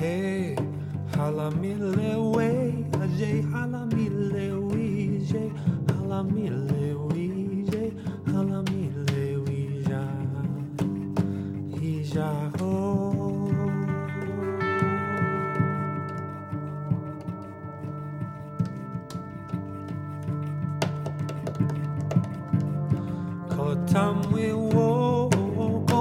Hey, halamilewe, ajay halamilewi, jay halamilewi, jay halamilewi, ja, ija ho.